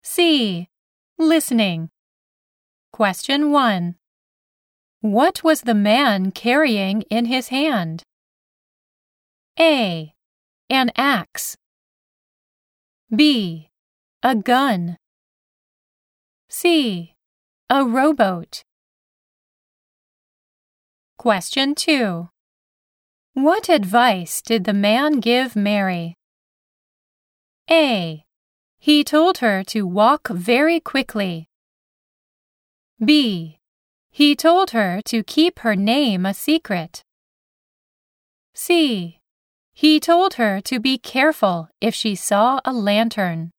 C. Listening. Question 1. What was the man carrying in his hand? A. An axe. B. A gun. C. A rowboat. Question 2. What advice did the man give Mary? A. He told her to walk very quickly. B. He told her to keep her name a secret. C. He told her to be careful if she saw a lantern.